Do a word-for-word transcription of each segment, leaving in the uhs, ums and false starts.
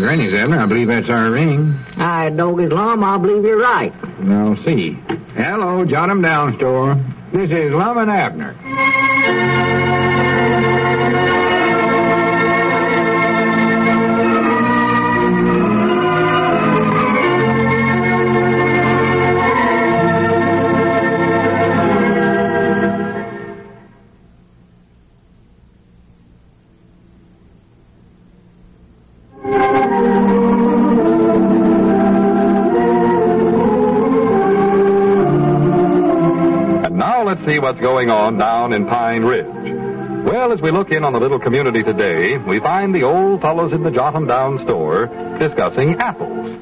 Granny's, Abner. I believe that's our ring. I dog his lum. I believe you're right. Well, see. Hello, Jot 'em Down store. This is Lum and Abner. Let's see what's going on down in Pine Ridge. Well, as we look in on the little community today, we find the old fellows in the Jot 'em Down store discussing apples.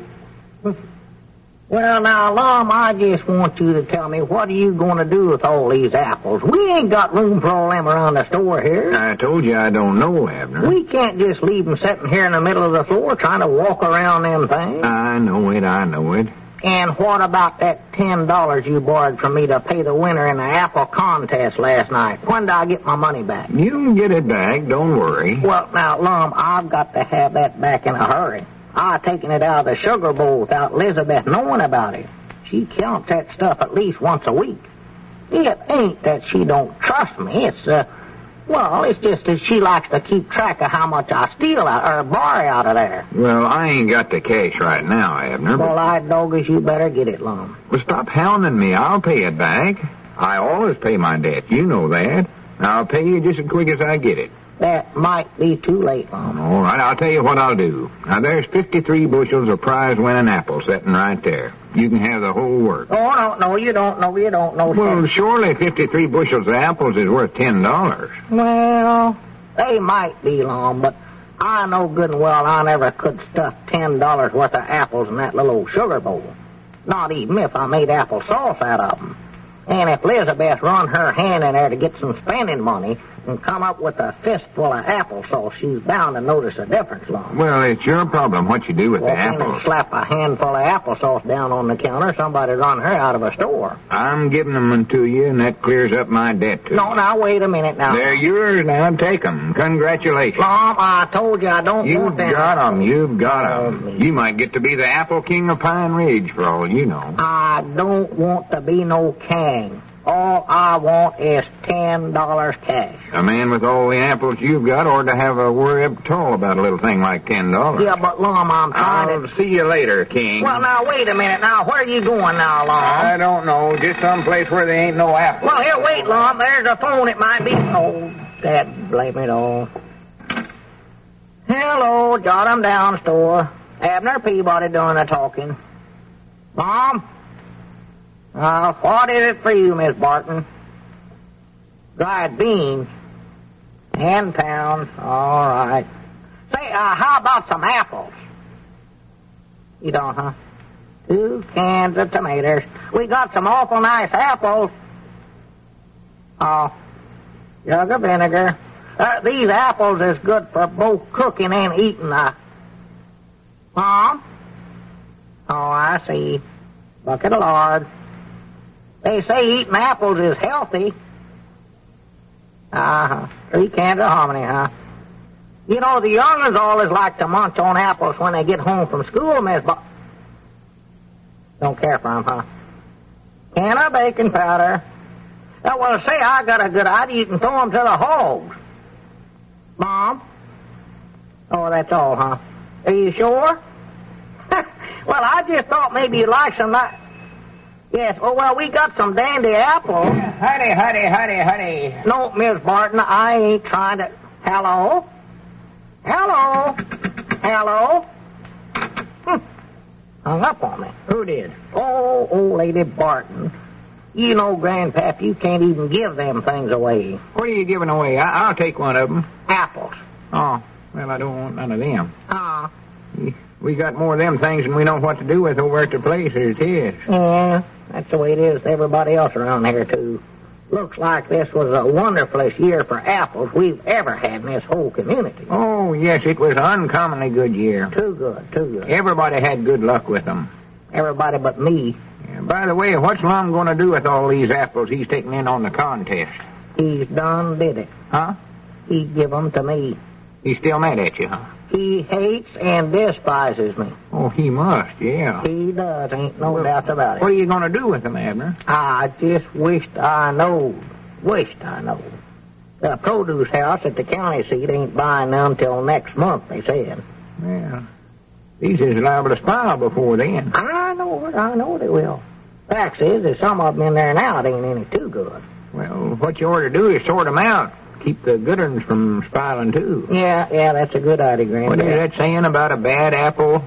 Well, now, Lum, I just want you to tell me, what are you going to do with all these apples? We ain't got room for all them around the store here. I told you I don't know, Abner. We can't just leave them sitting here in the middle of the floor trying to walk around them things. I know it, I know it. And what about that ten dollars you borrowed from me to pay the winner in the apple contest last night? When do I get my money back? You can get it back, don't worry. Well, now, Lum, I've got to have that back in a hurry. I've taken it out of the sugar bowl without Elizabeth knowing about it. She counts that stuff at least once a week. It ain't that she don't trust me. It's, uh, well, it's just that she likes to keep track of how much I steal out, or borrow out of there. Well, I ain't got the cash right now, Abner. Well, I doggers, you better get it, Lum. Well, stop hounding me. I'll pay it back. I always pay my debt. You know that. I'll pay you just as quick as I get it. That might be too late, Lum. All right, I'll tell you what I'll do. Now, there's fifty-three bushels of prize-winning apples sitting right there. You can have the whole work. Oh, no, no, you don't know, you don't know. Well, surely fifty-three bushels of apples is worth ten dollars. Well, they might be, Lum, but I know good and well I never could stuff ten dollars worth of apples in that little old sugar bowl. Not even if I made apple sauce out of them. And if Elizabeth run her hand in there to get some spending money and come up with a fistful of applesauce, she's bound to notice a difference, Lum. Well, it's your problem what you do with Walk the in apples. and slap a handful of applesauce down on the counter, somebody run her out of a store. I'm giving them to you, and that clears up my debt, too. No, now, wait a minute now. They're yours now. Take them. Congratulations. Lum, I told you I don't You've want them. got them. You've got Oh, them. me. You might get to be the apple king of Pine Ridge, for all you know. I don't want to be no king. All I want is ten dollars cash. A man with all the apples you've got ought to have a worry up tall about a little thing like ten dollars. Yeah, but, Lum, I'm trying I'll to... see you later, King. Well, now, wait a minute. Now, where are you going now, Lum? I don't know. Just someplace where there ain't no apples. Well, here, wait, Lum. There's a phone. It might be... Oh, Dad, blame it all. Hello, Jot 'em Down store. Abner Peabody doing the talking. Mom? Uh, what is it for you, Miss Barton? Dried beans. Ten pounds. All right. Say, uh, how about some apples? You don't, huh? Two cans of tomatoes. We got some awful nice apples. Oh, jug of vinegar. Uh, these apples is good for both cooking and eating. Uh, Mom? Oh, I see. Bucket of lard. They say eating apples is healthy. Uh-huh. Three cans of hominy, huh? You know, the young'uns always like to munch on apples when they get home from school, Miss Bo... Don't care for 'em, huh? Can of baking powder. Uh, well, say, I got a good idea. You can throw 'em to the hogs. Mom? Oh, that's all, huh? Are you sure? Well, I just thought maybe you'd like some... Ni- yes, oh, well, we got some dandy apples. Huddy, huddy, huddy, huddy. No, Miss Barton, I ain't trying to... Hello? Hello? Hello? Hm. Hung up on me. Who did? Oh, old Lady Barton. You know, Grandpap, you can't even give them things away. What are you giving away? I- I'll take one of them. Apples. Oh, well, I don't want none of them. Ah. We got more of them things than we know what to do with over at the place as it is. Yeah, that's the way it is with everybody else around here, too. Looks like this was the wonderfulest year for apples we've ever had in this whole community. Oh, yes, it was an uncommonly good year. Too good, too good. Everybody had good luck with them. Everybody but me. Yeah, by the way, what's Lum going to do with all these apples he's taking in on the contest? He's done did it. Huh? He give 'em to me. He's still mad at you, huh? He hates and despises me. Oh, he must, yeah. He does, ain't no well, doubt about it. What are you going to do with him, Abner? I just wished I knowed. Wished I knowed. The produce house at the county seat ain't buying them till next month, they said. Well, these is liable to spoil before then. I know it. I know they will. Fact is, there's some of them in there now that ain't any too good. Well, what you ought to do is sort them out. Keep the good ones from spoiling, too. Yeah, yeah, that's a good idea, Granddad. What is that saying about a bad apple?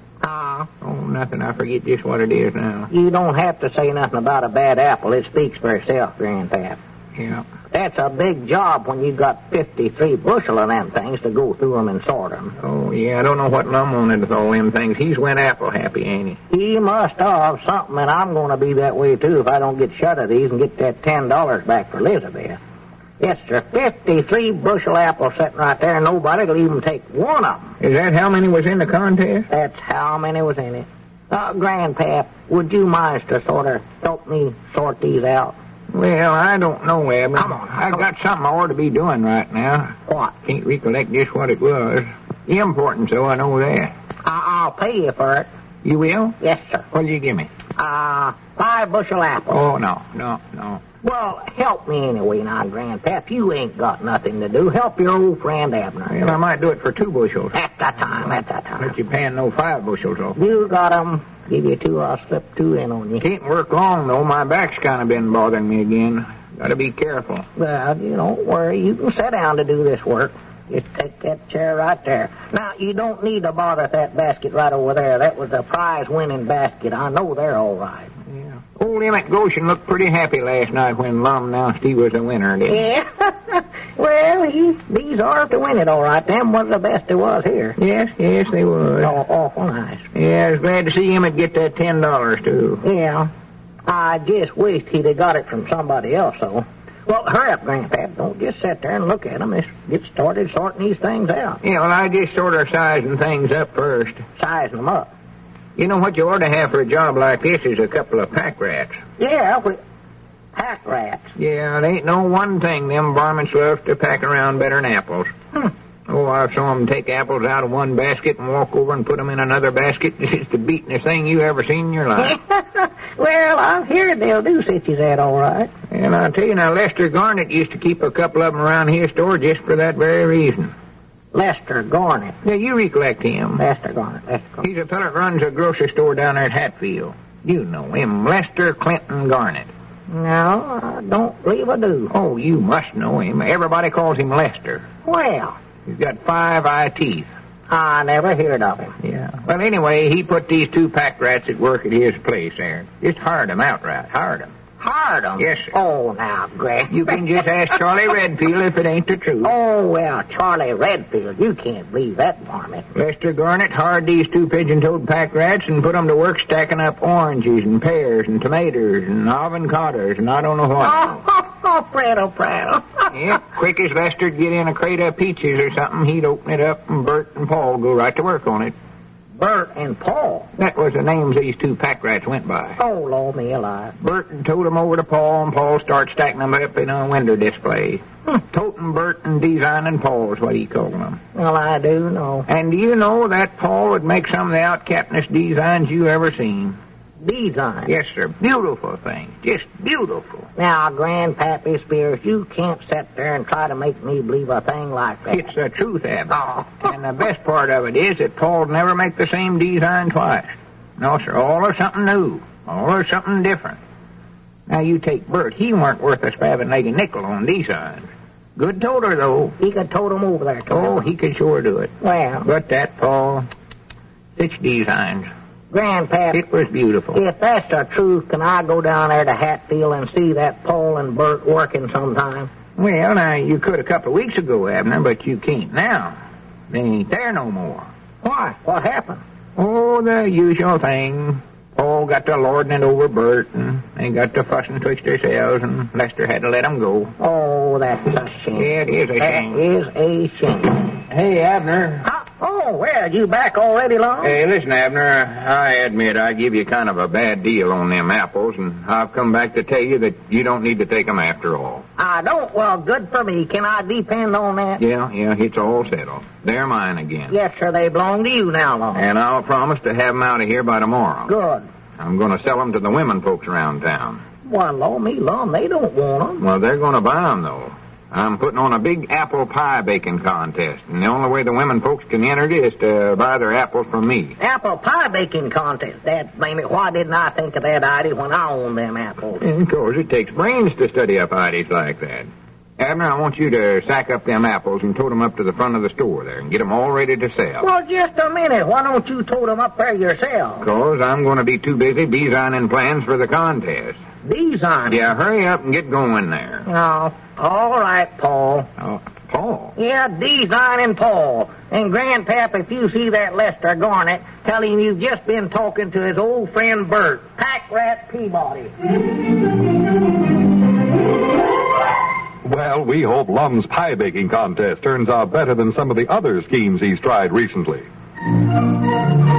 Ah. Uh, oh, nothing. I forget just what it is now. You don't have to say nothing about a bad apple. It speaks for itself, Grandpap. Yeah. That's a big job when you've got fifty-three bushel of them things to go through them and sort them. Oh, yeah, I don't know what Lum wanted with all them things. He's went apple happy, ain't he? He must have something, and I'm going to be that way, too, if I don't get shut of these and get that ten dollars back for Elizabeth. Yes, sir, fifty-three bushel apples sitting right there, and nobody will even take one of them. Is that how many was in the contest? That's how many was in it. Uh, Grandpap, would you mind to sort of help me sort these out? Well, I don't know, Abner. Come on. I've got something I ought to be doing right now. What? Can't recollect just what it was. Important, so I know that. I- I'll pay you for it. You will? Yes, sir. What'll you give me? Uh, five bushel apples. Oh, no, no, no. Well, help me anyway now, Grandpap. You ain't got nothing to do. Help your old friend Abner. Well, I might do it for two bushels. At that time, at that time. But you're paying no five bushels off. You got 'em. Give you two, I'll slip two in on you. Can't work long, though. My back's kind of been bothering me again. Gotta be careful. Well, you don't worry. You can sit down to do this work. Just take that chair right there. Now, you don't need to bother that basket right over there. That was a prize-winning basket. I know they're all right. Yeah. Old Emmett Goshen looked pretty happy last night when Lum announced he was the winner, didn't he? Yeah. Well, he, these are to win it, all right. Them was the best there was here. Yes, yes, they was. Oh, awful nice. Yeah, I was glad to see Emmett get that ten dollars, too. Yeah. I just wished he'd have got it from somebody else, though. Well, hurry up, Grandpap. Don't just sit there and look at them. Let's get started sorting these things out. Yeah, well, I just sort of sizing things up first. Sizing them up? You know what you ought to have for a job like this is a couple of pack rats. Yeah, we... pack rats. Yeah, there ain't no one thing them varmints love to pack around better than apples. Hmm. Oh, I saw them take apples out of one basket and walk over and put them in another basket. It's the beatin'est thing you ever seen in your life. Well, I've heard they'll do such as that, all right. And I'll tell you now, Lester Garnett used to keep a couple of them around his store just for that very reason. Lester Garnett. Yeah, you recollect him. Lester Garnett, Lester Garnett. He's a fellow that runs a grocery store down there at Hatfield. You know him, Lester Clinton Garnett. No, I don't believe I do. Oh, you must know him. Everybody calls him Lester. Well... He's got five eye teeth. I never heard of him. Yeah. Well, anyway, he put these two pack rats at work at his place there. Just hired them outright. Hired them. Hired them? Yes, sir. Oh, now, Greg. You can just ask Charlie Redfield if it ain't the truth. Oh, well, Charlie Redfield, you can't believe that varmint. Lester Garnett hired these two pigeon-toed pack rats and put them to work stacking up oranges and pears and tomatoes and avocados and I don't know what. Oh, oh, prattle, prattle. Yep, quick as Lester'd get in a crate of peaches or something, he'd open it up and Bert and Paul go right to work on it. Bert and Paul? That was the names these two pack rats went by. Oh, Lord, me alive. Bert towed them over to Paul, and Paul started stacking them up in a window display. Hmm. Toting Bert and designing Paul is what he called them. Well, I do know. And do you know that Paul would make some of the outcapnest designs you ever seen? Design? Yes, sir. Beautiful things. Just beautiful. Now, Grandpappy Spears, you can't sit there and try to make me believe a thing like that. It's the truth, Abner. Oh. And the best part of it is that Paul'd never make the same design twice. No, sir. All or something new. All or something different. Now, you take Bert. He weren't worth a spavinlated nickel on designs. Good toter, though. He could tote them over there, too. Oh, he could sure do it. Well. But that, Paul, such designs. Grandpap, it was beautiful. If that's the truth, can I go down there to Hatfield and see that Paul and Bert working sometime? Well, now, you could a couple of weeks ago, Abner, but you can't now. They ain't there no more. Why? What happened? Oh, the usual thing. Paul got to lording it over Bert, and they got to fussing twixt themselves, and Lester had to let them go. Oh, that's a shame. Yeah, it is a shame. That is a shame. Hey, Abner. Uh, oh, Oh, well, you back already, Lum? Hey, listen, Abner, I admit I give you kind of a bad deal on them apples, and I've come back to tell you that you don't need to take them after all. I don't? Well, good for me. Can I depend on that? Yeah, yeah, it's all settled. They're mine again. Yes, sir, they belong to you now, Lum. And I'll promise to have them out of here by tomorrow. Good. I'm going to sell them to the women folks around town. Why, Lord, me, Lum, they don't want them. Well, they're going to buy them, though. I'm putting on a big apple pie baking contest, and the only way the women folks can enter it is to buy their apples from me. Apple pie baking contest? That, blame it, why didn't I think of that idea when I owned them apples? And of course, it takes brains to study up ideas like that. Abner, I want you to sack up them apples and tote them up to the front of the store there and get them all ready to sell. Well, just a minute. Why don't you tote them up there yourself? Because I'm going to be too busy designing plans for the contest. Designing? Yeah, hurry up and get going there. Oh, all right, Paul. Oh, Paul? Yeah, designing Paul. And Grandpap, if you see that Lester Garnett, tell him you've just been talking to his old friend Bert, Pack Rat Peabody. Well, we hope Lum's pie baking contest turns out better than some of the other schemes he's tried recently.